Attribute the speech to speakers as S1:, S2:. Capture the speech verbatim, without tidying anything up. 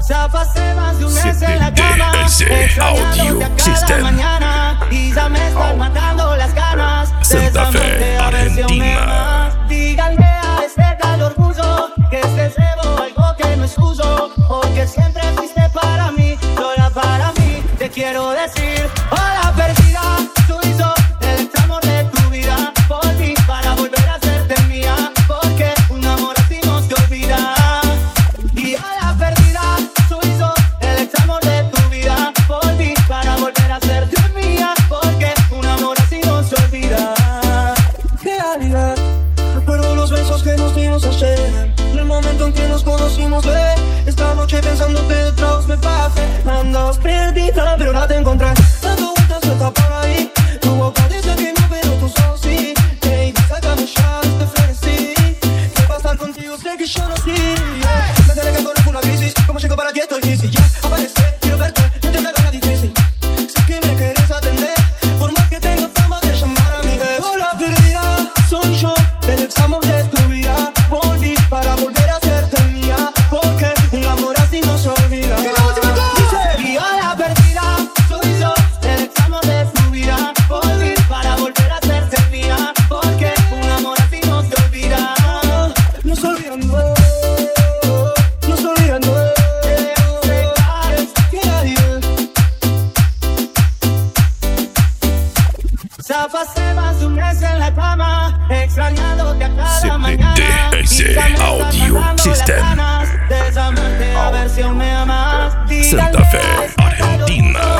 S1: Ya pasé más de un mes en la cama,
S2: Audio
S1: extrañándote a cada
S2: System.
S1: mañana, y ya me están matando las ganas de
S2: Santa Fe,
S1: esa
S2: Argentina.
S1: más. Díganle a este tal orgullo que este cebo algo que no es suyo, porque siempre fuiste para mí, sola para mí. Te quiero decir, hola perdida, tú y yo, el amor de tu vida, por ti para volver a hacerte mía, porque un amor así no se olvida. Y hola perdida, tú y yo, el amor de tu vida, por ti para volver a hacerte mía, porque un amor así no se olvida.
S3: Realidad, recuerdo los besos que nos dimos ayer, en el momento en que nos conocimos, ve. Esta noche pensándote detrás me pasé, andabas perdida, pero ahora te encontré. Dando vueltas suelta por ahí, tu boca dice que no, pero tus ojos sí. Hey, sácame ya de este frenesí, que va a estar contigo, sé que yo no sí. Yeah. Me enteré que conozco una crisis, como llego para ti estoy difícil. Ya, aparece, quiero verte, no te hagas difícil. Sé que me quieres atender, por más que tengo fama de llamar a mi vez. Hola perdida, soy yo, el examen de tu vida. Volví para volver a hacerte mía, porque un amor así no se olvida.
S1: Y hola perdida, soy yo, el examen de tu vida, volví para volver a hacerte mía, porque un amor así no se olvida.
S3: No se olvidan, no, no se olvidan, no.
S1: Ya pasé más de un mes en la cama, extrañándote a cada mañana,
S2: C P D S Audio System.
S1: de llamarte a ver si aún me amas.
S2: Santa Fe, Argentina.